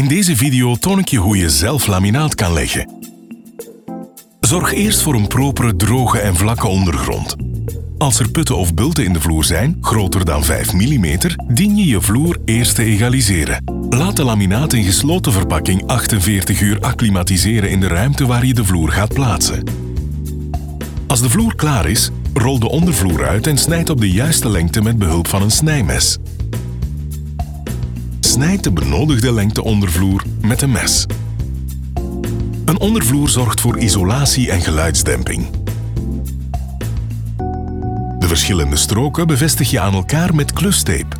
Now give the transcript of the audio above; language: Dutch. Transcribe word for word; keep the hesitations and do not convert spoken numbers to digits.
In deze video toon ik je hoe je zelf laminaat kan leggen. Zorg eerst voor een propere, droge en vlakke ondergrond. Als er putten of bulten in de vloer zijn, groter dan vijf millimeter, dien je je vloer eerst te egaliseren. Laat de laminaat in gesloten verpakking achtenveertig uur acclimatiseren in de ruimte waar je de vloer gaat plaatsen. Als de vloer klaar is, rol de ondervloer uit en snijd op de juiste lengte met behulp van een snijmes. Snijd de benodigde lengte ondervloer met een mes. Een ondervloer zorgt voor isolatie en geluidsdemping. De verschillende stroken bevestig je aan elkaar met klustape.